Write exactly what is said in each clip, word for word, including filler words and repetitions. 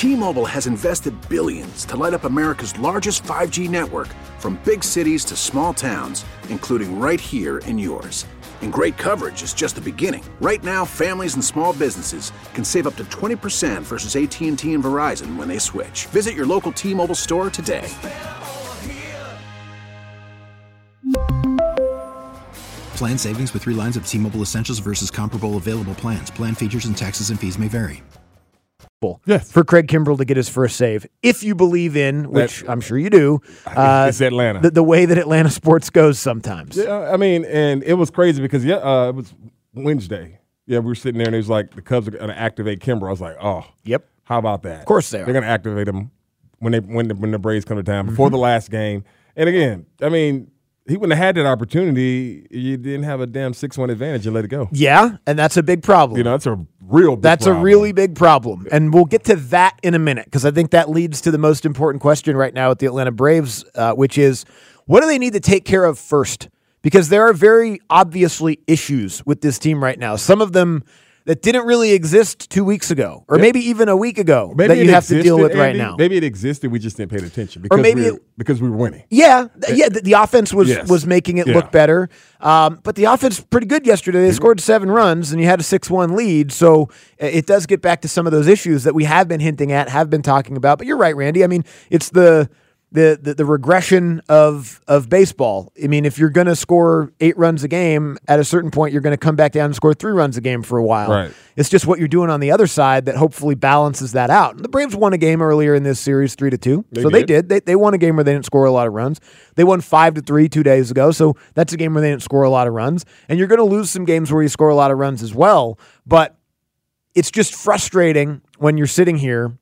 T-Mobile has invested billions to light up America's largest five G network, from big cities to small towns, including right here in yours. And great coverage is just the beginning. Right now, families and small businesses can save up to twenty percent versus A T and T and Verizon when they switch. Visit your local T-Mobile store today. Plan savings with three lines of T-Mobile Essentials versus comparable available plans. Plan features and taxes and fees may vary. Yes. For Craig Kimbrell to get his first save, if you believe in, which that, I'm sure you do, uh, it's Atlanta. The, the way that Atlanta sports goes sometimes. Yeah, I mean, and it was crazy because yeah, uh, it was Wednesday. Yeah, we were sitting there and it was like the Cubs are going to activate Kimbrell. I was like, oh, yep. How about that? Of course they are. They're going to activate him when they when the, when the Braves come to town before mm-hmm. the last game. And again, I mean, he wouldn't have had that opportunity. You didn't have a damn six one advantage and let it go. Yeah, and that's a big problem. You know, that's a real big That's problem. a really big problem. And we'll get to that in a minute because I think that leads to the most important question right now with the Atlanta Braves, uh, which is, what do they need to take care of first? Because there are very obviously issues with this team right now. Some of them that didn't really exist two weeks ago, or yep. maybe even a week ago, maybe that you have existed, to deal with Andy, right now. Maybe it existed, we just didn't pay attention because, or maybe we were, it, because we were winning. Yeah, yeah. The, the offense was yes. was making it yeah. look better, um, but the offense was pretty good yesterday. They mm-hmm. scored seven runs, and you had a six one lead, so it does get back to some of those issues that we have been hinting at, have been talking about. But you're right, Randy. I mean, it's the The, the the regression of of baseball. I mean, if you're going to score eight runs a game, at a certain point, you're going to come back down and score three runs a game for a while. Right. It's just what you're doing on the other side that hopefully balances that out. And the Braves won a game earlier in this series, three to two. They so did. they did. They they won a game where they didn't score a lot of runs. They won five to three two days ago. So that's a game where they didn't score a lot of runs. And you're going to lose some games where you score a lot of runs as well. But it's just frustrating when you're sitting here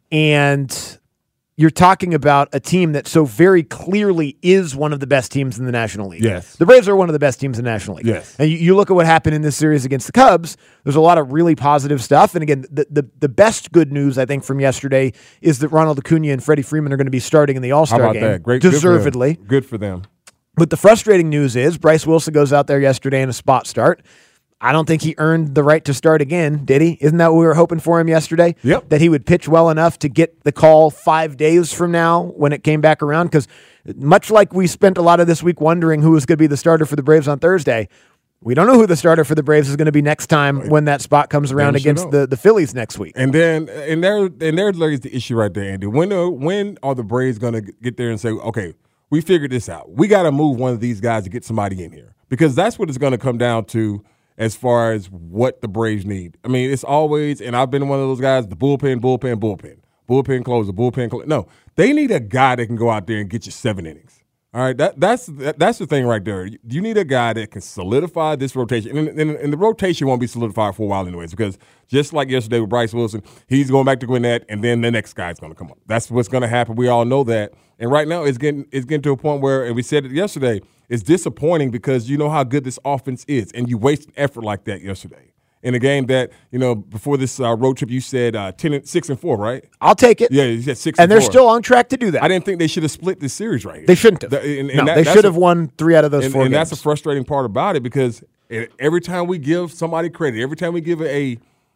and you're talking about a team that so very clearly is one of the best teams in the National League. Yes. The Braves are one of the best teams in the National League. Yes. And you, you look at what happened in this series against the Cubs, there's a lot of really positive stuff. And again, the, the, the best good news, I think, from yesterday is that Ronald Acuna and Freddie Freeman are going to be starting in the All-Star How about game. that? Great, deservedly. Good for, good for them. But the frustrating news is Bryce Wilson goes out there yesterday in a spot start. I don't think he earned the right to start again, did he? Isn't that what we were hoping for him yesterday? Yep. That he would pitch well enough to get the call five days from now when it came back around? Because much like we spent a lot of this week wondering who was going to be the starter for the Braves on Thursday, we don't know who the starter for the Braves is going to be next time when that spot comes around against the, the Phillies next week. And then, and there, and there lays the issue right there, Andy. When are, when are the Braves going to get there and say, okay, we figured this out. We got to move one of these guys to get somebody in here? Because that's what it's going to come down to as far as what the Braves need. I mean, it's always, and I've been one of those guys, the bullpen, bullpen, bullpen, bullpen closer, bullpen closer. No, they need a guy that can go out there and get you seven innings. All right, that, that's that, that's the thing right there. You need a guy that can solidify this rotation. And, and, and the rotation won't be solidified for a while anyways, because just like yesterday with Bryce Wilson, he's going back to Gwinnett, and then the next guy's going to come up. That's what's going to happen. We all know that. And right now it's getting it's getting to a point where, and we said it yesterday, it's disappointing because you know how good this offense is, and you waste an effort like that yesterday in a game that, you know, before this uh, road trip, you said uh, ten and, six and four, right? I'll take it. Yeah, you said six and, and they're four. still on track to do that. I didn't think they should have split this series right here. They shouldn't have. The, and, and no, that, they should have a, won three out of those and, four and games. that's a frustrating part about it because every time we give somebody credit, every time we give a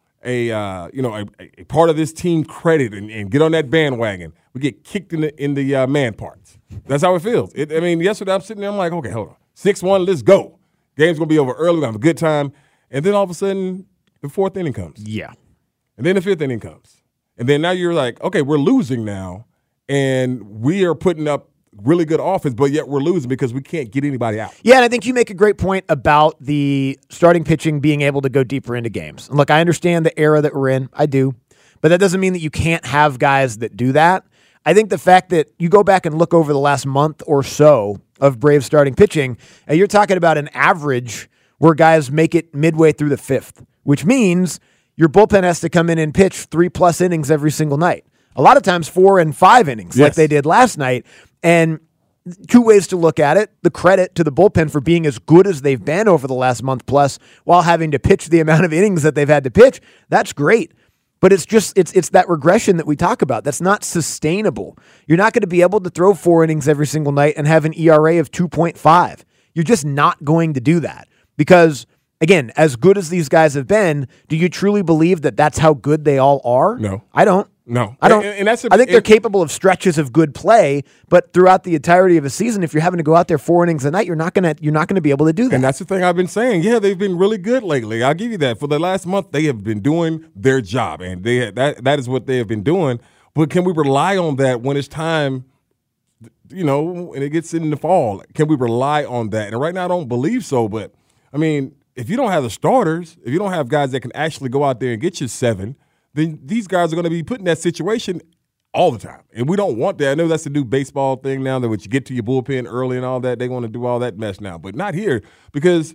a uh, you know a, a part of this team credit and, and get on that bandwagon, we get kicked in the in the uh, man parts. That's how it feels. It, I mean, yesterday I'm sitting there, I'm like, okay, hold on, six one, let's go. Game's gonna be over early. We're gonna have a good time, and then all of a sudden, the fourth inning comes. Yeah, and then the fifth inning comes, and then now you're like, okay, we're losing now, and we are putting up really good offense, but yet we're losing because we can't get anybody out. Yeah, and I think you make a great point about the starting pitching being able to go deeper into games. And look, I understand the era that we're in. I do. But that doesn't mean that you can't have guys that do that. I think the fact that you go back and look over the last month or so of Braves starting pitching, and you're talking about an average where guys make it midway through the fifth, which means your bullpen has to come in and pitch three-plus innings every single night. A lot of times four and five innings, yes, like they did last night. And two ways to look at it. The credit to the bullpen for being as good as they've been over the last month plus while having to pitch the amount of innings that they've had to pitch. That's great. But it's just it's it's that regression that we talk about. That's not sustainable. You're not going to be able to throw four innings every single night and have an E R A of two point five. You're just not going to do that because, again, as good as these guys have been, do you truly believe that that's how good they all are? No. I don't. No, I don't. And, and that's a, I think and, they're capable of stretches of good play, but throughout the entirety of a season, if you're having to go out there four innings a night, you're not gonna you're not gonna be able to do that. And that's the thing I've been saying. Yeah, they've been really good lately. I'll give you that. For the last month, they have been doing their job, and they that that is what they have been doing. But can we rely on that when it's time? You know, and it gets in the fall. Can we rely on that? And right now, I don't believe so. But I mean, if you don't have the starters, if you don't have guys that can actually go out there and get you seven, then these guys are going to be put in that situation all the time. And we don't want that. I know that's the new baseball thing now, that when you get to your bullpen early and all that, they want to do all that mess now. But not here, because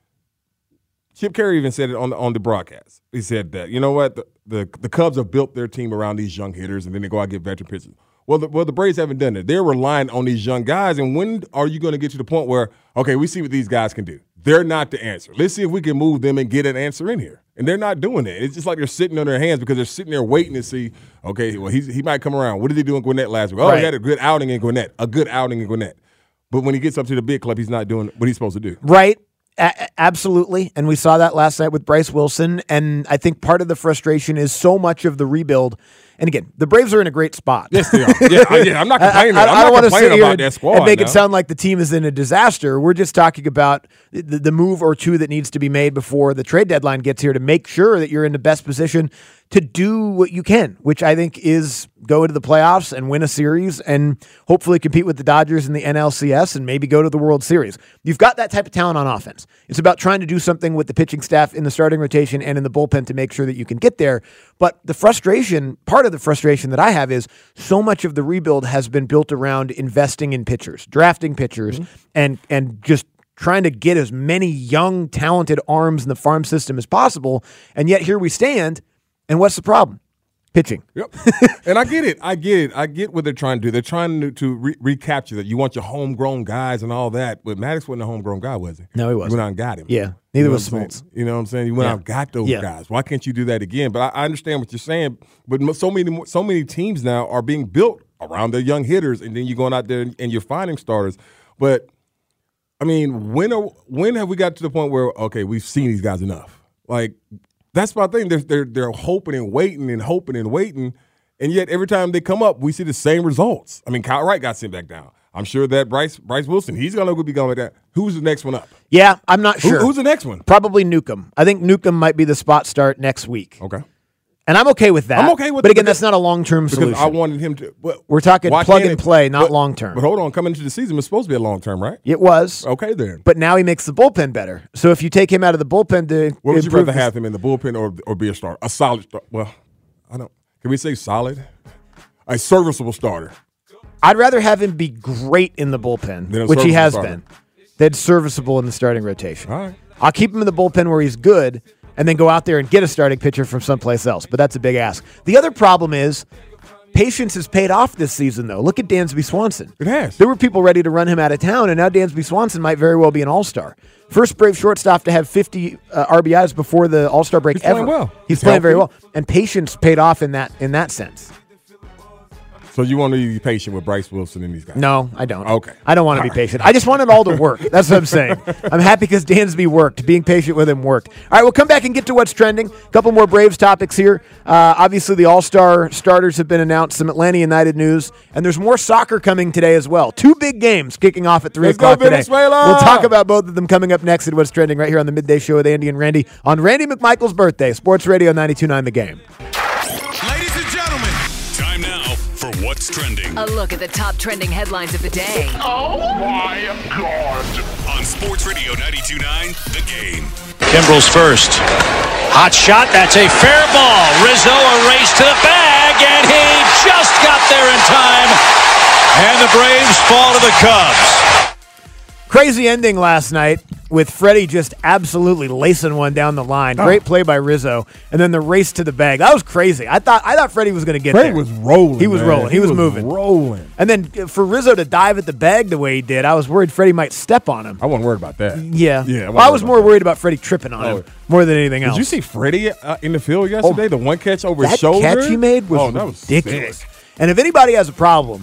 Chip Carey even said it on the, on the broadcast. He said that, you know what, the, the, the Cubs have built their team around these young hitters, and then they go out and get veteran pitchers. Well, the, well, the Braves haven't done it. They're relying on these young guys, and when are you going to get to the point where, okay, we see what these guys can do? They're not the answer. Let's see if we can move them and get an answer in here. And they're not doing it. It's just like they're sitting on their hands because they're sitting there waiting to see, okay, well, he's, he might come around. What did he do in Gwinnett last week? Oh, Right. he had a good outing in Gwinnett, a good outing in Gwinnett. But when he gets up to the big club, he's not doing what he's supposed to do. Right. A- absolutely. And we saw that last night with Bryce Wilson. And I think part of the frustration is so much of the rebuild. And again, the Braves are in a great spot. Yes, they are. Yeah, I, yeah I'm not complaining. I, I, I'm I not don't want to sit complaining here about and, that squad and make now. it sound like the team is in a disaster. We're just talking about the, the move or two that needs to be made before the trade deadline gets here to make sure that you're in the best position to do what you can, which I think is go to the playoffs and win a series and hopefully compete with the Dodgers in the N L C S and maybe go to the World Series. You've got that type of talent on offense. It's about trying to do something with the pitching staff in the starting rotation and in the bullpen to make sure that you can get there. But the frustration, part of the frustration that I have is so much of the rebuild has been built around investing in pitchers, drafting pitchers, mm-hmm. and and just trying to get as many young, talented arms in the farm system as possible. And yet here we stand. And what's the problem? Pitching. Yep. And I get it. I get it. I get what they're trying to do. They're trying to, to re- recapture that. You want your homegrown guys and all that. But Maddox wasn't a homegrown guy, was he? No, he wasn't. You went out and got him. Yeah. Neither you know was Smoltz. You know what I'm saying? You went yeah. out and got those yeah. guys. Why can't you do that again? But I, I understand what you're saying. But so many, so many teams now are being built around their young hitters, and then you're going out there and you're finding starters. But, I mean, when are, when have we got to the point where, okay, we've seen these guys enough? Like, that's my thing. They're, they're, they're hoping and waiting and hoping and waiting, and yet every time they come up, we see the same results. I mean, Kyle Wright got sent back down. I'm sure that Bryce Bryce Wilson, he's going to be going with that. Who's the next one up? Yeah, I'm not sure. Who, who's the next one? Probably Newcomb. I think Newcomb might be the spot start next week. Okay. And I'm okay with that. I'm okay with But it again, because- that's not a long-term Because solution. I wanted him to. Well, We're talking why plug can't and it- play, not but- long-term. But hold on, coming into the season was supposed to be a long-term, right? It was. Okay, then. But now he makes the bullpen better. So if you take him out of the bullpen to What would you improve rather his- have him in the bullpen or or be a starter? A solid starter. Well, I don't. Can we say solid? A serviceable starter. I'd rather have him be great in the bullpen, Than a which he serviceable has starter. been, than serviceable in the starting rotation. All right. I'll keep him in the bullpen where he's good and then go out there and get a starting pitcher from someplace else. But that's a big ask. The other problem is patience has paid off this season, though. Look at Dansby Swanson. It has. There were people ready to run him out of town, and now Dansby Swanson might very well be an all-star. First Brave shortstop to have fifty uh, R B Is before the all-star break He's ever. playing well. He's, He's playing very well. healthy. And patience paid off in that in that sense. So you want to be patient with Bryce Wilson and these guys? No, I don't. Okay. I don't want to be All right. patient. I just want it all to work. That's what I'm saying. I'm happy because Dansby worked. Being patient with him worked. All right, we'll come back and get to what's trending. A couple more Braves topics here. Uh, obviously, the All-Star starters have been announced. Some Atlanta United news. And there's more soccer coming today as well. Two big games kicking off at three Let's o'clock go, today. Venezuela! We'll talk about both of them coming up next at What's Trending right here on the Midday Show with Andy and Randy on Randy McMichael's birthday. Sports Radio ninety-two point nine The Game. Ladies and gentlemen, time now for What's Trending A look at the top trending headlines of the day. Oh my God! On Sports Radio ninety-two point nine The Game. Kimbrel's first. Hot shot. That's a fair ball. Rizzo a race to the bag, and he just got there in time. And the Braves fall to the Cubs. Crazy ending last night with Freddie just absolutely lacing one down the line. Oh. Great play by Rizzo, and then the race to the bag. That was crazy. I thought I thought Freddie was going to get Freddie there. was rolling. He was man. rolling. He, was, moving. Rolling. And then for Rizzo to dive at the bag the way he did, I was worried Freddie might step on him. I wasn't worried about that. Yeah. Yeah. Well, I was wasn't more worried worried about Freddie tripping on Oh. him more than anything about else. that. Did you see Freddie uh, in the field yesterday? Oh. the one catch over that his shoulder. catch he made was oh, that was ridiculous. sick. And if anybody has a problem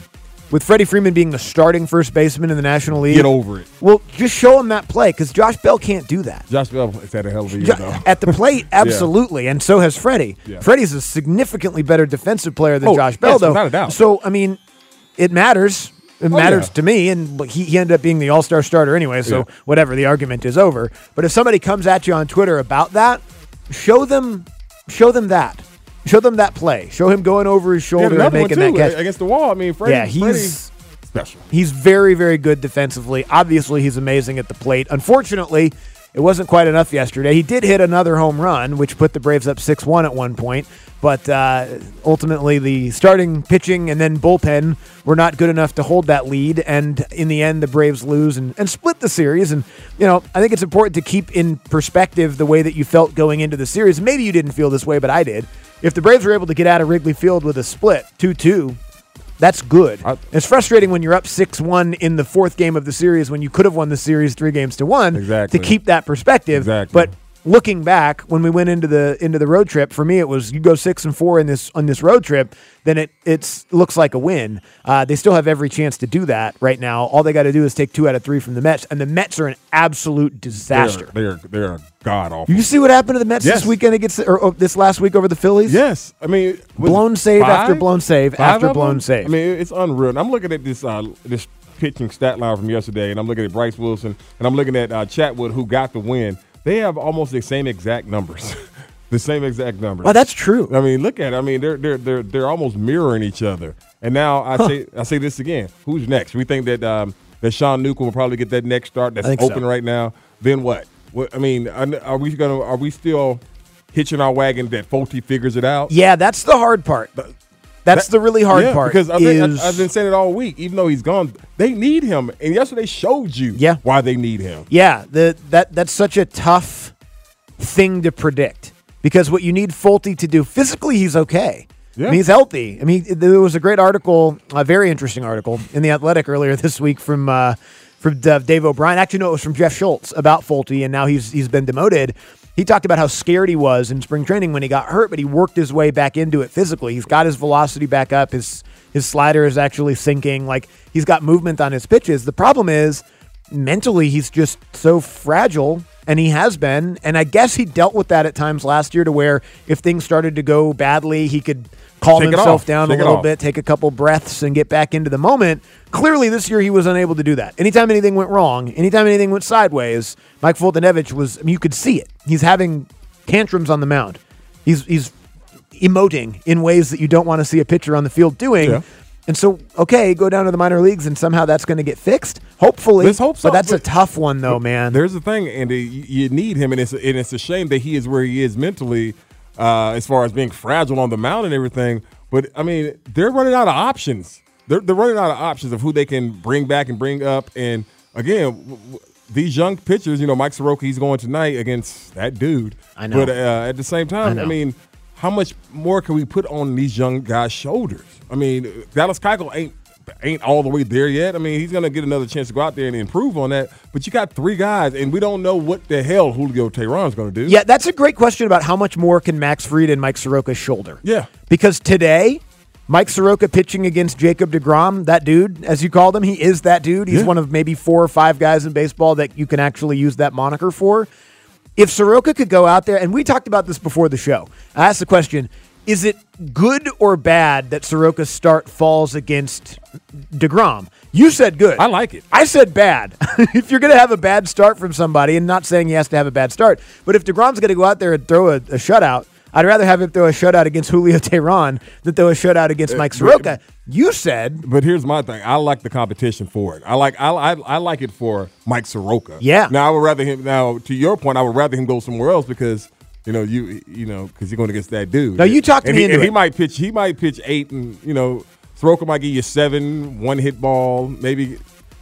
with Freddie Freeman being the starting first baseman in the National League. Get over it. Well, just show him that play because Josh Bell can't do that. Josh Bell has had a hell of a year, Jo- though. At the plate, absolutely, yeah. And so has Freddie. Yeah. Freddie's a significantly better defensive player than Oh, Josh Bell, yes, though. without a doubt. So, I mean, it matters. It Oh, matters yeah. to me, and he, he ended up being the all-star starter anyway, so Yeah. whatever, the argument is over. But if somebody comes at you on Twitter about that, show them show them that. Show them that play. Show him going over his Yeah, shoulder and another one, making that too, catch. against the wall. I mean, Freddie, Yeah, he's- Freddie's special. He's very, very good defensively. Obviously, he's amazing at the plate. Unfortunately, it wasn't quite enough yesterday. He did hit another home run, which put the Braves up six one at one point. But uh, ultimately, the starting pitching and then bullpen were not good enough to hold that lead. And in the end, the Braves lose and, and split the series. And, you know, I think it's important to keep in perspective the way that you felt going into the series. Maybe you didn't feel this way, but I did. If the Braves were able to get out of Wrigley Field with a split, two two, that's good. I, it's frustrating when you're up six one in the fourth game of the series when you could have won the series three games to one Exactly. to keep that perspective. Exactly. But looking back, when we went into the into the road trip, for me it was you go six and four in this on this road trip, then it it's looks like a win. Uh, they still have every chance to do that right now. All they got to do is take two out of three from the Mets, and the Mets are an absolute disaster. They're they're, they're god awful. You see what happened to the Mets Yes. this weekend against or, or this last week over the Phillies? Yes, I mean was Blown it save five? after blown save Five after of blown them? save. I mean, it's unreal. And I'm looking at this uh, this pitching stat line from yesterday, and I'm looking at Bryce Wilson, and I'm looking at uh, Chatwood, who got the win. They have almost the same exact numbers, the same exact numbers. Well, that's true. I mean, look at it. I mean, they're they're they're they're almost mirroring each other. And now I say I say this again. Who's next? We think that um, that Sean Newcomb will probably get that next start that's I think open so. right now. Then what? What I mean, are we gonna? Are we still hitching our wagon that Folty figures it out? Yeah, that's the hard part. That's That- the really hard yeah, part. because I've been, is- I, I've been saying it all week. Even though he's gone, they need him, and yesterday showed you Yeah. why they need him. Yeah, the that that's such a tough thing to predict because what you need Folty to do physically, he's okay. I Yeah. mean, he's healthy. I mean, there was a great article, a very interesting article in the Athletic earlier this week from uh, from uh, Dave O'Brien. Actually, no, it was from Jeff Schultz about Folty, and now he's he's been demoted. He talked about how scared he was in spring training when he got hurt, but he worked his way back into it physically. He's got his velocity back up. His his slider is actually sinking. Like he's got movement on his pitches. The problem is mentally he's just so fragile, and he has been. And I guess he dealt with that at times last year to where if things started to go badly, he could calm Shake it himself off. down Shake a it little off. bit, take a couple breaths, and get back into the moment. Clearly, this year he was unable to do that. Anytime anything went wrong, anytime anything went sideways, Mike Foltynewicz was, I mean, you could see it. He's having tantrums on the mound. He's he's emoting in ways that you don't want to see a pitcher on the field doing. Yeah. And so, okay, go down to the minor leagues and somehow that's going to get fixed. Hopefully. Let's hope so, But that's a but- tough one, though, man. There's the thing, Andy. You, you need him, and it's and it's a shame that he is where he is mentally, uh, as far as being fragile on the mound and everything. But I mean, they're running out of options. They're they're running out of options of who they can bring back and bring up. And again, w- w- these young pitchers, you know, Mike Soroka, he's going tonight against that dude. I know. But uh, at the same time, I I, know. mean, how much more can we put on these young guys' shoulders? I mean, Dallas Keuchel ain't ain't all the way there yet. I mean, he's going to get another chance to go out there and improve on that. But you got three guys, and we don't know what the hell Julio Teheran's going to do. Yeah, that's a great question about how much more can Max Fried and Mike Soroka shoulder. Yeah. Because today, Mike Soroka pitching against Jacob deGrom, that dude, as you called him, he is that dude. He's Yeah. one of maybe four or five guys in baseball that you can actually use that moniker for. If Soroka could go out there, and we talked about this before the show, I asked the question, is it good or bad that Soroka's start falls against deGrom? You said good. I like it. I said bad. If you're going to have a bad start from somebody, and not saying he has to have a bad start, but if deGrom's going to go out there and throw a, a shutout, I'd rather have him throw a shutout against Julio Teheran than throw a shutout against Mike Soroka. You said, But here's my thing. I like the competition for it. I like I, I, I like it for Mike Soroka. Yeah. Now I would rather him. Now to your point, I would rather him go somewhere else because you know you you know because you're going against that dude. No, you talked and me he, into and it. He might pitch. He might pitch eight, and you know Soroka might give you seven, one hit ball, maybe.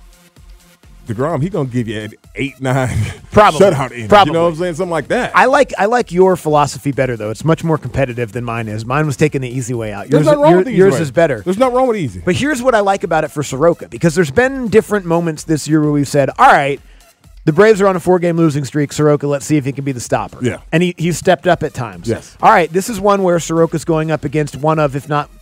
DeGrom, he gonna give you an eight nine Probably. shutout innings. Probably. You know what I'm saying? Something like that. I like I like your philosophy better, though. It's much more competitive than mine is. Mine was taking the easy way out. There's Yours, nothing wrong your- with the easy yours way. is better. There's nothing wrong with easy. But here's what I like about it for Soroka, because there's been different moments this year where we've said, all right, the Braves are on a four-game losing streak. Soroka, let's see if he can be the stopper. Yeah. And he, he's stepped up at times. Yes. All right, this is one where Soroka's going up against one of, if not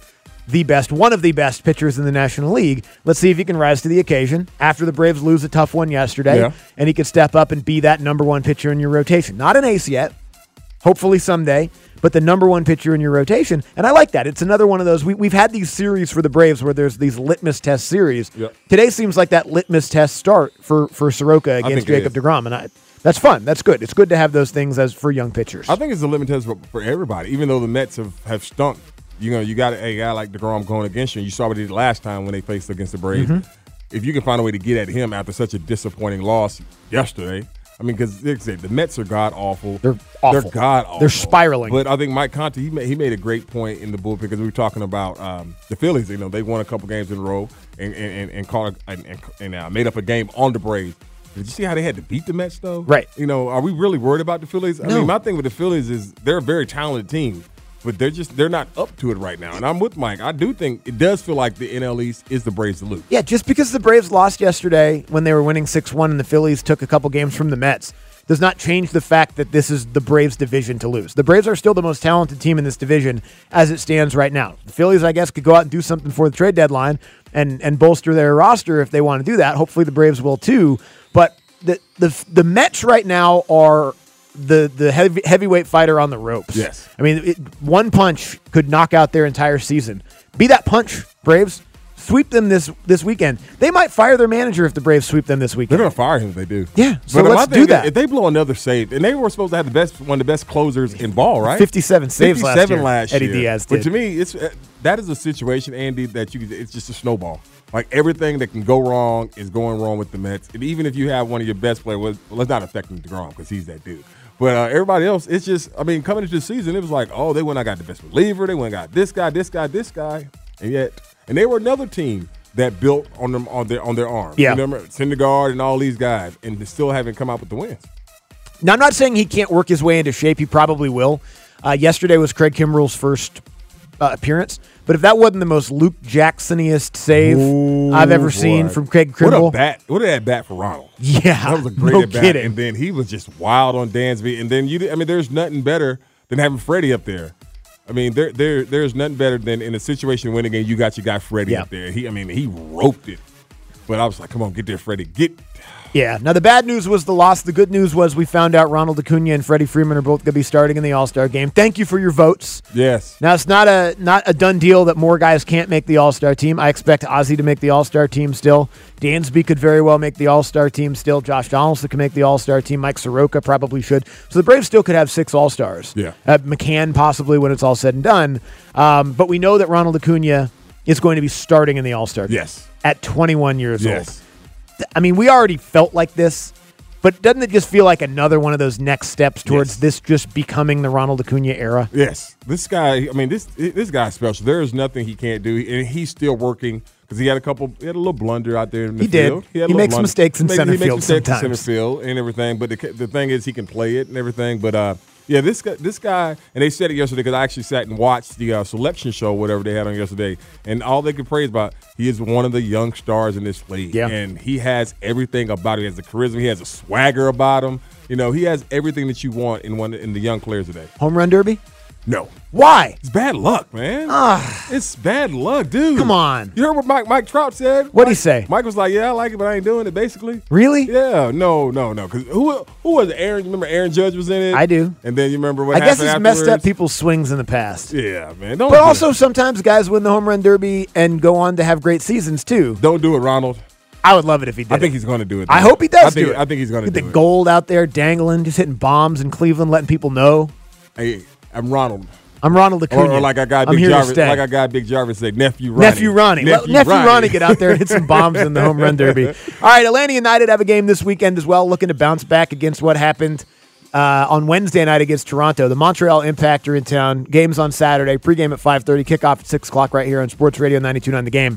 the best, one of the best pitchers in the National League. Let's see if he can rise to the occasion after the Braves lose a tough one yesterday, Yeah. and he could step up and be that number one pitcher in your rotation. Not an ace yet, hopefully someday, but the number one pitcher in your rotation. And I like that. It's another one of those. We, we've had these series for the Braves where there's these litmus test series. Yep. Today seems like that litmus test start for, for Soroka against think it Jacob is. deGrom. And I, that's fun. That's good. It's good to have those things as for young pitchers. I think it's a limit test for, for everybody. Even though the Mets have, have stunk, you know, you got a guy like DeGrom going against you. You saw what he did last time when they faced against the Braves. Mm-hmm. If you can find a way to get at him after such a disappointing loss yesterday, I mean, because like I said, the Mets are god awful. They're awful. They're god awful. They're spiraling. But I think Mike Conte, he made, he made a great point in the bullpen because we were talking about um, the Phillies. You know, they won a couple games in a row and and and, and caught a, and, and, and uh, made up a game on the Braves. Did you see how they had to beat the Mets, though? Right. You know, are we really worried about the Phillies? I No. mean, my thing with the Phillies is they're a very talented team, but they're just they're not up to it right now. And I'm with Mike. I do think it does feel like the N L East is the Braves to lose. Yeah, just because the Braves lost yesterday when they were winning six one and the Phillies took a couple games from the Mets does not change the fact that this is the Braves' division to lose. The Braves are still the most talented team in this division as it stands right now. The Phillies, I guess, could go out and do something for the trade deadline and, and bolster their roster if they want to do that. Hopefully the Braves will too. But the the, the Mets right now are the the heavy, heavyweight fighter on the ropes. Yes. I mean, it, one punch could knock out their entire season. Be that punch, Braves. Sweep them this this weekend. They might fire their manager if the Braves sweep them this They're weekend. going to fire him if they do. Yeah, so But my let's thing do is, that. If they blow another save, and they were supposed to have the best one of the best closers in ball, right? fifty-seven saves last fifty-seven year, last Eddie year. Diaz But did. to me, it's uh, that is a situation, Andy, that you could- it's just a snowball. Like everything that can go wrong is going wrong with the Mets. And even if you have one of your best players, well, let's not affect him DeGrom because he's that dude. But uh, everybody else, it's just, I mean, coming into the season, it was like, oh, they went and got the best reliever. They went and got this guy, this guy, this guy. And yet, and they were another team that built on them on their on their arm. Yeah. You remember Syndergaard and all these guys, and they still haven't come out with the wins. Now, I'm not saying he can't work his way into shape. He probably will. Uh, yesterday was Craig Kimbrell's first uh, appearance. But if that wasn't the most Luke Jacksoniest save Ooh, I've ever seen boy. from Craig What Kimbrell. a bat! What a that bat for Ronald. Yeah, That was a great no at bat. kidding. And then he was just wild on Dansby. And then you, did- I mean, there's nothing better than having Freddie up there. I mean, there, there, there's nothing better than in a situation winning game. You got your guy Freddie Yeah. up there. He, I mean, he roped it. But I was like, come on, get there, Freddie. Get. Yeah. Now, the bad news was the loss. The good news was we found out Ronald Acuna and Freddie Freeman are both going to be starting in the All-Star game. Thank you for your votes. Yes. Now, it's not a not a done deal that more guys can't make the All-Star team. I expect Ozzie to make the All-Star team still. Dansby could very well make the All-Star team still. Josh Donaldson can make the All-Star team. Mike Soroka probably should. So the Braves still could have six All-Stars. Yeah. Uh, McCann possibly when it's all said and done. Um, but we know that Ronald Acuna is going to be starting in the All-Star game. Yes. At twenty-one years Yes. old. I mean, we already felt like this, but doesn't it just feel like another one of those next steps towards Yes. this just becoming the Ronald Acuna era? Yes. This guy, I mean, this this guy's special. There is nothing he can't do. And he's still working because he had a couple, he had a little blunder out there in the He did. field. He had a little makes blunder. mistakes in He makes- center he makes field mistakes in sometimes. center field and everything. But the, the thing is, he can play it and everything. But uh, yeah, this guy, this guy, and they said it yesterday because I actually sat and watched the uh, selection show, whatever they had on yesterday, and all they could praise about, he is one of the young stars in this league. Yeah. And he has everything about him. He has the charisma. He has a swagger about him. You know, he has everything that you want in one in the young players today. Home run derby? No. Why? It's bad luck, man. Ah. It's bad luck, dude. Come on. You heard what Mike Mike Trout said? What'd he Mike- say? Mike was like, "Yeah, I like it, but I ain't doing it." Basically. Really? Yeah. No. No. No. Because who who was it? Aaron? You remember Aaron Judge was in it? I do. And then you remember what I guess happened it's messed up afterwards? people's swings in the past. Yeah, man. Don't But do also it. sometimes guys win the home run derby and go on to have great seasons too. don't do it, Ronald. I would love it if he did. I think it. he's going to do it. I though. hope he does I think, do it. I think he's going to Get do the it. gold out there dangling, just hitting bombs in Cleveland, letting people know. Hey, I'm Ronald. I'm Ronald Acuna. Or, or like I got I'm Big here to Jarvis. stay. Like I got Big Jarvis said, nephew Ronnie. Nephew Ronnie. Let Nephew Ronnie get out there and hit some bombs in the home run derby. All right, Atlanta United have a game this weekend as well, looking to bounce back against what happened uh, on Wednesday night against Toronto. The Montreal Impact are in town. Games on Saturday. Pregame at five thirty. Kickoff at six o'clock right here on Sports Radio ninety-two point nine The Game.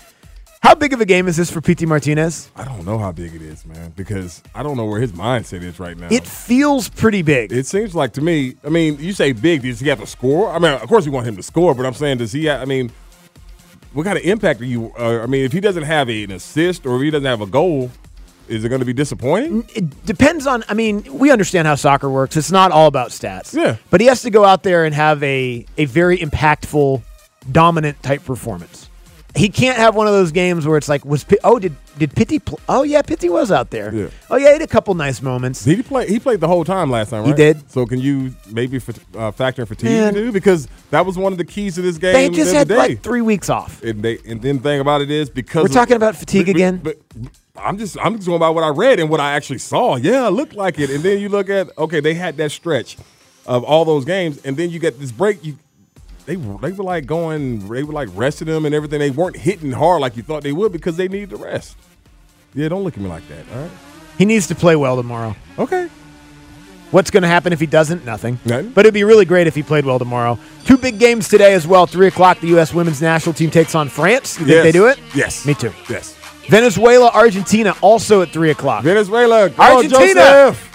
How big of a game is this for P T Martinez? I don't know how big it is, man, because I don't know where his mindset is right now. It feels pretty big. It seems like to me. I mean, you say big. Does he have to score? I mean, of course we want him to score, but I'm saying, does he? Have, I mean, what kind of impact are you? Uh, I mean, if he doesn't have an assist or if he doesn't have a goal, is it going to be disappointing? It depends on, I mean, we understand how soccer works. It's not all about stats. Yeah. But he has to go out there and have a, a very impactful dominant type performance. He can't have one of those games where it's like, was P- oh did did Pitty? Pl- oh yeah, Pitty was out there. Yeah. Oh yeah, he had a couple nice moments. Did he play? He played the whole time last time, right? He did. So can you maybe uh, factor in fatigue Man. too? Because that was one of the keys to this game. They just the had other day. like three weeks off. And, they, and then the thing about it is because We're of- talking about fatigue but- but- again? But, I'm just I'm just going by what I read and what I actually saw. Yeah, it looked like it. And then you look at okay, they had that stretch of all those games, and then you get this break. You they they were like going, they were like resting them and everything. They weren't hitting hard like you thought they would because they needed to rest. Yeah, don't look at me like that. All right. He needs to play well tomorrow. Okay. What's going to happen if he doesn't? Nothing. Nothing. But it'd be really great if he played well tomorrow. Two big games today as well. Three o'clock, the U S women's national team takes on France. You think Yes. they do it? Yes. Me too. Yes. Venezuela, Argentina, also at three o'clock. Venezuela. Come on, Argentina. Joseph.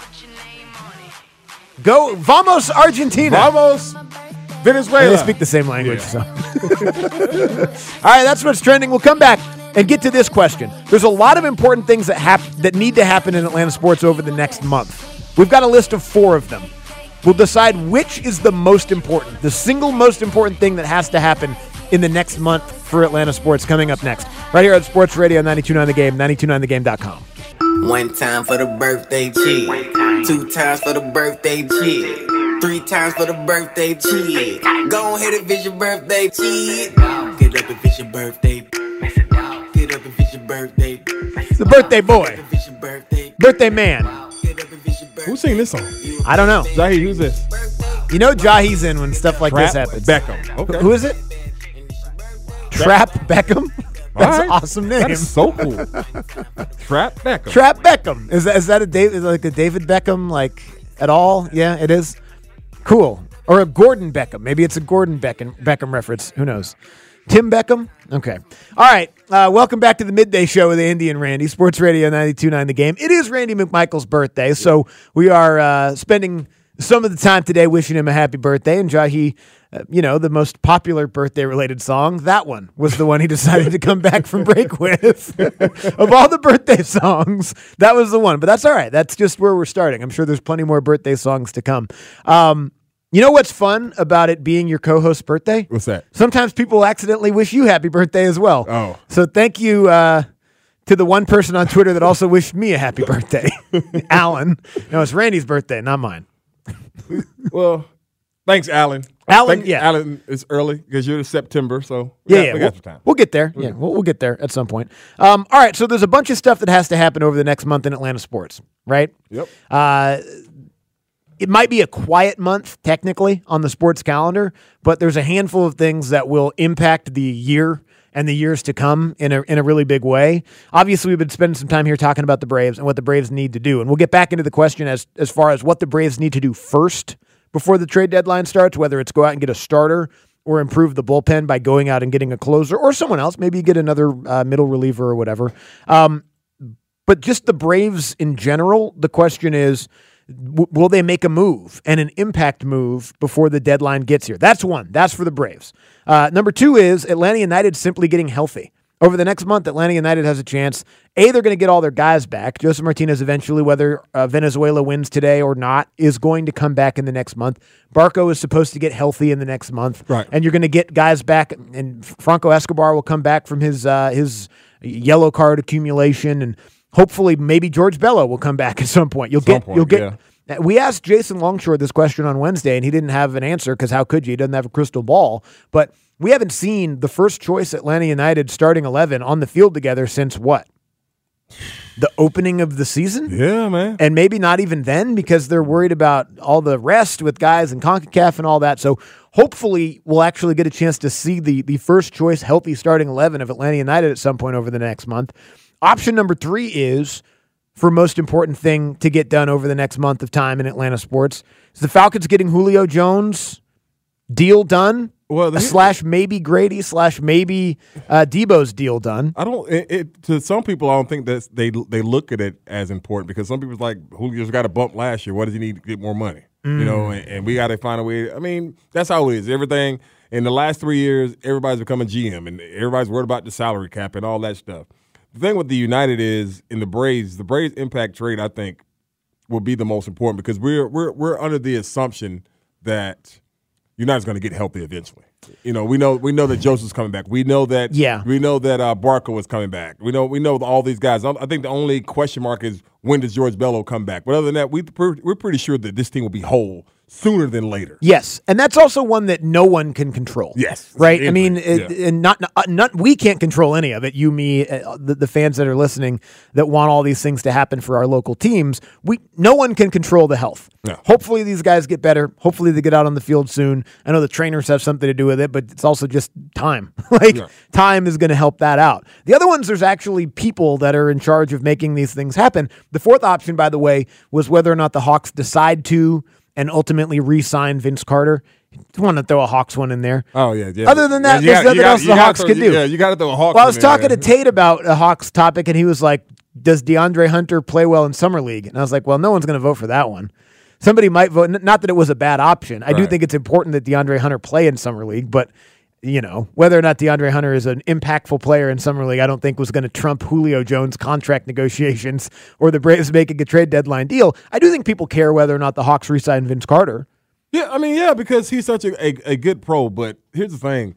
Go, vamos, Argentina. Vamos. Venezuela. They speak the same language. So. All right, that's what's trending. We'll come back and get to this question. There's a lot of important things that hap- that need to happen in Atlanta sports over the next month. We've got a list of four of them. We'll decide which is the most important, the single most important thing that has to happen in the next month for Atlanta sports coming up next. Right here on Sports Radio ninety-two point nine The Game, ninety-two point nine the game dot com. One time for the birthday chick. Two times for the birthday chick. Three times for the birthday chick. Go ahead and visit your birthday chick. Get up if it's your birthday. Get up if it's your birthday. The birthday boy. If it's your birthday. Birthday man. Get up if it's your birthday. Who's singing this song? I don't know. Zahid, who's this? You know Jahi's in when stuff like this Trap happens. Beckham. Okay. Who is it? Trap Beckham? That's All an right. awesome name. That is so cool. Trap Beckham. Trap Beckham. Is that, is that a Dave, is it like a David Beckham, like, at all? Yeah, it is. Cool. Or a Gordon Beckham. Maybe it's a Gordon Beckham, Beckham reference. Who knows? Tim Beckham? Okay. All right. Uh, welcome back to the midday show with Andy and Randy, Sports Radio ninety-two point nine The Game. It is Randy McMichael's birthday, so we are uh, spending some of the time today wishing him a happy birthday. And Jahi, uh, you know, the most popular birthday-related song, that one was the one he decided to come back from break with. Of all the birthday songs, that was the one. But that's all right. That's just where we're starting. I'm sure there's plenty more birthday songs to come. Um, you know what's fun about it being your co-host's birthday? What's that? Sometimes people accidentally wish you happy birthday as well. Oh. So thank you uh, to the one person on Twitter that also wished me a happy birthday, Alan. No, it's Randy's birthday, not mine. Well, thanks, Alan. Alan, Thank- yeah. Alan, it's early because you're in September, so we Yeah, got, yeah, we we'll, got some time. we'll get there. Yeah, we'll, we'll get there at some point. Um, all right, so there's a bunch of stuff that has to happen over the next month in Atlanta sports, right? Yep. Uh, it might be a quiet month, technically, on the sports calendar, but there's a handful of things that will impact the year and the years to come in a in a really big way. Obviously, we've been spending some time here talking about the Braves and what the Braves need to do, and we'll get back into the question as as far as what the Braves need to do first before the trade deadline starts, whether it's go out and get a starter or improve the bullpen by going out and getting a closer or someone else, maybe you get another uh, middle reliever or whatever. Um, but just the Braves in general, the question is, w- will they make a move and an impact move before the deadline gets here? That's one. That's for the Braves. Uh, number two is Atlanta United simply getting healthy. Over the next month, Atlanta United has a chance. A, they're going to get all their guys back. Joseph Martinez eventually, whether uh, Venezuela wins today or not, is going to come back in the next month. Barco is supposed to get healthy in the next month. Right. And you're going to get guys back, and Franco Escobar will come back from his uh, his yellow card accumulation, and hopefully maybe George Bello will come back at some point. You'll Some get point, you'll get yeah. We asked Jason Longshore this question on Wednesday, and he didn't have an answer because how could you? He doesn't have a crystal ball. But we haven't seen the first choice Atlanta United starting eleven on the field together since what? The opening of the season? Yeah, man. And maybe not even then because they're worried about all the rest with guys and CONCACAF and all that. So hopefully we'll actually get a chance to see the, the first choice healthy starting eleven of Atlanta United at some point over the next month. Option number three is, for most important thing to get done over the next month of time in Atlanta sports, is the Falcons getting Julio Jones deal done. Well, the- slash maybe Grady slash maybe uh, Debo's deal done. I don't. It, it to some people, I don't think that they they look at it as important because some people's like Julio's got a bump last year. What does he need to get more money? Mm. You know, and, and we got to find a way. I mean, that's how it is. Everything in the last three years, everybody's become a G M, and everybody's worried about the salary cap and all that stuff. The thing with the United is in the Braves, the Braves impact trade, I think, will be the most important because we're we're we're under the assumption that United's going to get healthy eventually. You know, we know we know that Joseph's coming back. We know that yeah. we know that uh, Barco is coming back. We know we know all these guys. I think the only question mark is when does George Bello come back. But other than that, we we're pretty sure that this team will be whole sooner than later. Yes, and that's also one that no one can control. Yes, right. I mean, it, yeah. and not, not not we can't control any of it. You, me, uh, the, the fans that are listening that want all these things to happen for our local teams. We no one can control the health. No. Hopefully these guys get better. Hopefully they get out on the field soon. I know the trainers have something to do with it, but it's also just time. like yeah. time is going to help that out. The other ones, there's actually people that are in charge of making these things happen. The fourth option, by the way, was whether or not the Hawks decide to and ultimately re-sign Vince Carter. You want to throw a Hawks one in there. Oh, yeah. yeah. Other than that, yeah, there's nothing gotta, else the Hawks throw, could do. Yeah, you got to throw a Hawks Well, I was in talking there. to Tate about a Hawks topic, and he was like, does DeAndre Hunter play well in Summer League? And I was like, well, no one's going to vote for that one. Somebody might vote. Not that it was a bad option. I right. do think it's important that DeAndre Hunter play in Summer League, but you know, whether or not DeAndre Hunter is an impactful player in Summer League, I don't think was going to trump Julio Jones' contract negotiations or the Braves making a trade deadline deal. I do think people care whether or not the Hawks re-sign Vince Carter. Yeah, I mean, yeah, because he's such a, a, a good pro. But here's the thing.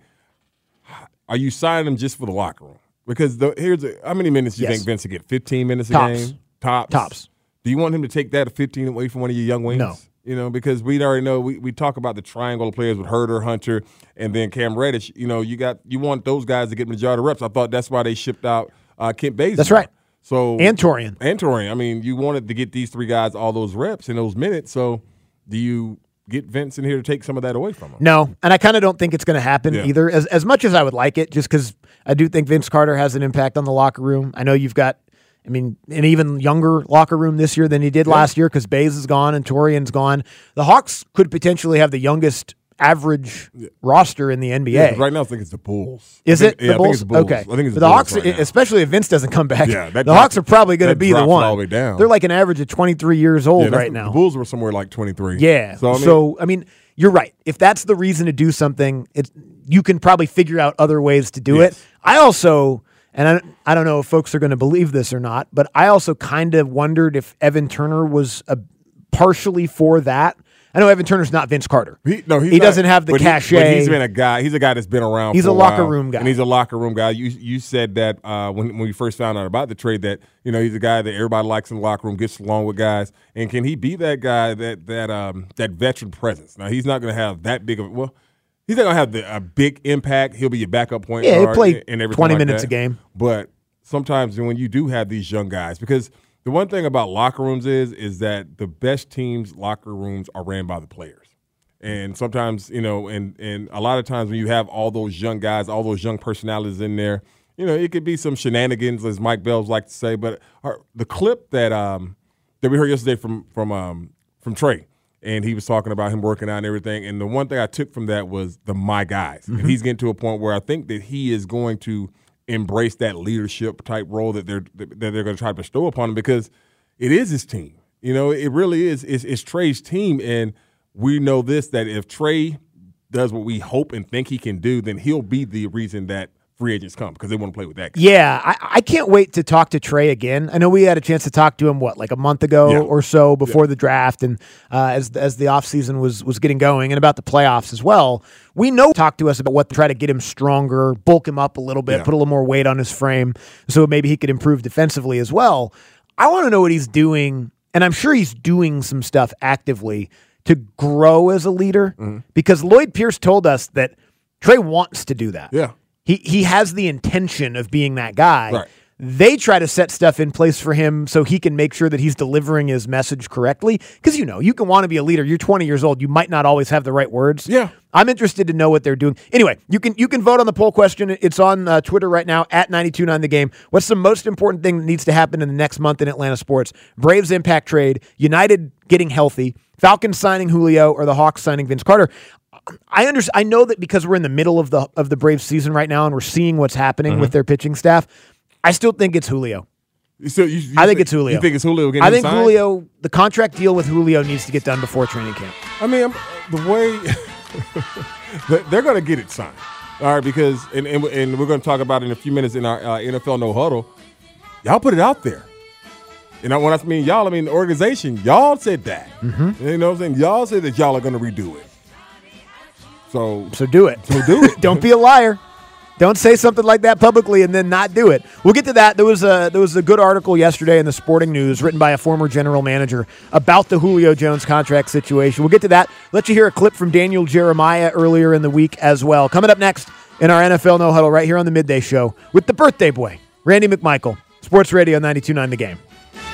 Are you signing him just for the locker room? Because the, here's a, how many minutes do you yes. think Vince will get? fifteen minutes a Tops. game? Tops. Tops. Do you want him to take that fifteen away from one of your young wings? No. You know, because we already know we, we talk about the triangle of players with Herter, Hunter, and then Cam Reddish. You know, you got you want those guys to get majority of reps. I thought that's why they shipped out uh, Kent Bazemore. That's right. So and Torian. And Torian. I mean, you wanted to get these three guys all those reps in those minutes. So do you get Vince in here to take some of that away from him? No, and I kind of don't think it's going to happen yeah. either. As as much as I would like it, just because I do think Vince Carter has an impact on the locker room. I know you've got, I mean, an even younger locker room this year than he did yeah. last year because Baze is gone and Torian's gone. The Hawks could potentially have the youngest average yeah. roster in the N B A. Yeah, right now I think it's the Bulls. Is think, it yeah, the Bulls? I think it's the Bulls. Okay. I think it's the, the Hawks, right especially if Vince doesn't come back, yeah, the drops, Hawks are probably going to be the one. All the way down. They're like an average of twenty-three years old yeah, right now. The Bulls were somewhere like twenty-three. Yeah. So I mean, so, I mean you're right. If that's the reason to do something, it's, you can probably figure out other ways to do yes. it. I also... And I, I don't know if folks are going to believe this or not, but I also kind of wondered if Evan Turner was a, partially for that. I know Evan Turner's not Vince Carter. He, no, he's he not, doesn't have the but cachet. He, but he's been a guy. He's a guy that's been around. He's for a a locker while, room guy, and he's a locker room guy. You you said that uh, when when we first found out about the trade that you know he's a guy that everybody likes in the locker room, gets along with guys, and can he be that guy that that um, that veteran presence? Now he's not going to have that big of well. He's not going to have the, a big impact. He'll be your backup point yeah, guard. He played and, and twenty like minutes that. a game, but sometimes when you do have these young guys, because the one thing about locker rooms is is that the best teams' locker rooms are ran by the players. And sometimes, you know, and, and a lot of times when you have all those young guys, all those young personalities in there, you know, it could be some shenanigans, as Mike Bells like to say. But our, the clip that um, that we heard yesterday from from um, from Trey, and he was talking about him working out and everything. And the one thing I took from that was the my guys. Mm-hmm. And he's getting to a point where I think that he is going to embrace that leadership type role that they're that they're going to try to bestow upon him because it is his team. You know, it really is. It's, it's Trey's team, and we know this, that if Trey does what we hope and think he can do, then he'll be the reason that free agents come because they want to play with that guy. Yeah, I, I can't wait to talk to Trey again. I know we had a chance to talk to him, what, like a month ago yeah. or so before yeah. the draft and uh, as as the offseason was, was getting going and about the playoffs as well. We know talk to us about what to try to get him stronger, bulk him up a little bit, yeah. put a little more weight on his frame so maybe he could improve defensively as well. I want to know what he's doing, and I'm sure he's doing some stuff actively to grow as a leader mm-hmm. because Lloyd Pierce told us that Trey wants to do that. Yeah. He he has the intention of being that guy. Right. They try to set stuff in place for him so he can make sure that he's delivering his message correctly. Because, you know, you can want to be a leader. You're twenty years old. You might not always have the right words. Yeah. I'm interested to know what they're doing. Anyway, you can you can vote on the poll question. It's on uh, Twitter right now, at ninety-two point nine The Game. What's the most important thing that needs to happen in the next month in Atlanta sports? Braves impact trade, United getting healthy, Falcons signing Julio, or the Hawks signing Vince Carter. I understand. I know that because we're in the middle of the of the Braves season right now and we're seeing what's happening mm-hmm. with their pitching staff, I still think it's Julio. So you, you I think th- it's Julio. You think it's Julio getting I think signed? Julio, the contract deal with Julio needs to get done before training camp. I mean, the way they're going to get it signed, all right? Because and, and, and we're going to talk about it in a few minutes in our uh, N F L No Huddle. Y'all put it out there. You know, when I mean y'all, I mean the organization. Y'all said that. Mm-hmm. You know what I'm saying? Y'all said that y'all are going to redo it. So, So do it. so do it. Don't be a liar. Don't say something like that publicly and then not do it. We'll get to that. There was a there was a good article yesterday in the Sporting News written by a former general manager about the Julio Jones contract situation. We'll get to that. Let you hear a clip from Daniel Jeremiah earlier in the week as well. Coming up next in our N F L No Huddle right here on the Midday Show with the birthday boy, Randy McMichael. Sports Radio ninety-two point nine The Game.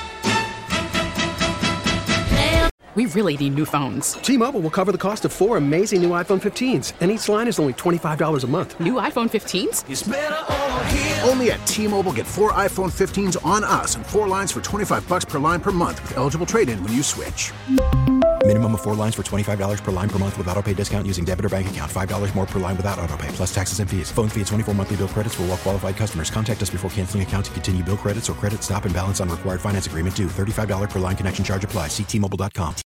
We really need new phones. T-Mobile will cover the cost of four amazing new iPhone fifteens, and each line is only twenty-five dollars a month. New iPhone fifteens? It's better over here. Only at T-Mobile, get four iPhone fifteens on us and four lines for twenty-five bucks per line per month with eligible trade-in when you switch. Minimum of four lines for twenty-five dollars per line per month with autopay discount using debit or bank account. five dollars more per line without autopay, plus taxes and fees. Phone fee at twenty-four monthly bill credits for well-qualified customers. Contact us before canceling account to continue bill credits or credit stop and balance on required finance agreement due. thirty-five dollars per line connection charge applies. See T Mobile dot com.